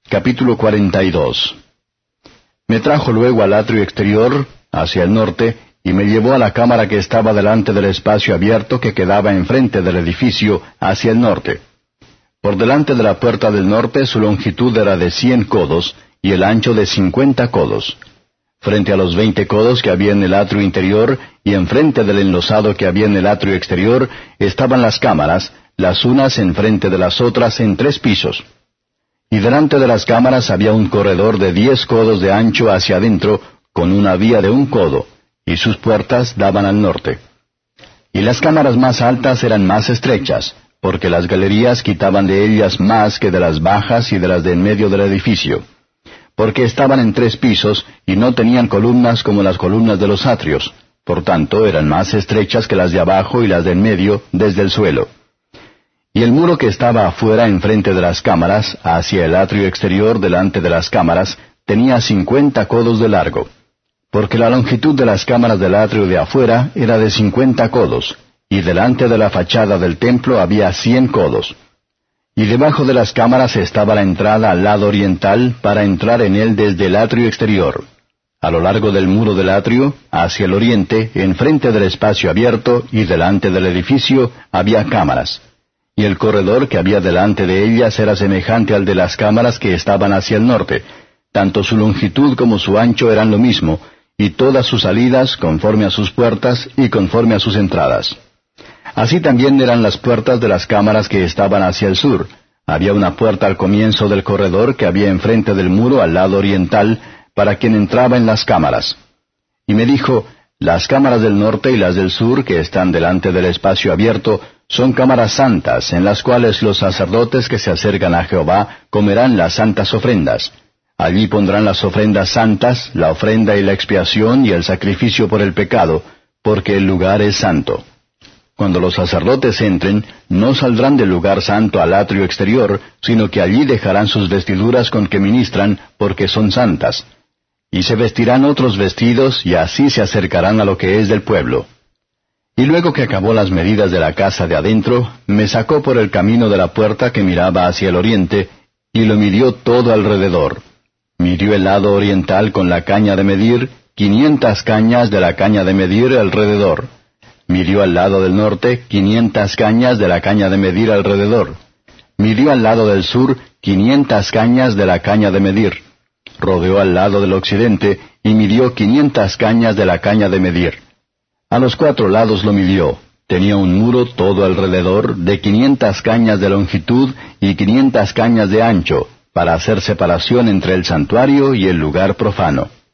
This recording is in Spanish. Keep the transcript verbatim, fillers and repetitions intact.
Capítulo cuarenta y dos. Me trajo luego al atrio exterior, hacia el norte, y me llevó a la cámara que estaba delante del espacio abierto que quedaba enfrente del edificio, hacia el norte. Por delante de la puerta del norte su longitud era de cien codos, y el ancho de cincuenta codos. Frente a los veinte codos que había en el atrio interior, y enfrente del enlosado que había en el atrio exterior, estaban las cámaras, las unas enfrente de las otras en tres pisos. Y delante de las cámaras había un corredor de diez codos de ancho hacia adentro, con una vía de un codo, y sus puertas daban al norte. Y las cámaras más altas eran más estrechas, porque las galerías quitaban de ellas más que de las bajas y de las de en medio del edificio, porque estaban en tres pisos, y no tenían columnas como las columnas de los atrios, por tanto eran más estrechas que las de abajo y las de en medio, desde el suelo. Y el muro que estaba afuera enfrente de las cámaras, hacia el atrio exterior delante de las cámaras, tenía cincuenta codos de largo, porque la longitud de las cámaras del atrio de afuera era de cincuenta codos, y delante de la fachada del templo había cien codos. Y debajo de las cámaras estaba la entrada al lado oriental para entrar en él desde el atrio exterior. A lo largo del muro del atrio, hacia el oriente, enfrente del espacio abierto y delante del edificio, había cámaras. Y el corredor que había delante de ellas era semejante al de las cámaras que estaban hacia el norte. Tanto su longitud como su ancho eran lo mismo, y todas sus salidas conforme a sus puertas y conforme a sus entradas. Así también eran las puertas de las cámaras que estaban hacia el sur. Había una puerta al comienzo del corredor que había enfrente del muro al lado oriental, para quien entraba en las cámaras. Y me dijo, las cámaras del norte y las del sur, que están delante del espacio abierto, son cámaras santas, en las cuales los sacerdotes que se acercan a Jehová comerán las santas ofrendas. Allí pondrán las ofrendas santas, la ofrenda y la expiación y el sacrificio por el pecado, porque el lugar es santo. Cuando los sacerdotes entren, no saldrán del lugar santo al atrio exterior, sino que allí dejarán sus vestiduras con que ministran, porque son santas. Y se vestirán otros vestidos, y así se acercarán a lo que es del pueblo. Y luego que acabó las medidas de la casa de adentro, me sacó por el camino de la puerta que miraba hacia el oriente, y lo midió todo alrededor. Midió el lado oriental con la caña de medir, quinientas cañas de la caña de medir alrededor. Midió al lado del norte, quinientas cañas de la caña de medir alrededor. Midió al lado del sur, quinientas cañas de la caña de medir. Rodeó al lado del occidente, y midió quinientas cañas de la caña de medir. A los cuatro lados lo midió. Tenía un muro todo alrededor de quinientas cañas de longitud y quinientas cañas de ancho, para hacer separación entre el santuario y el lugar profano.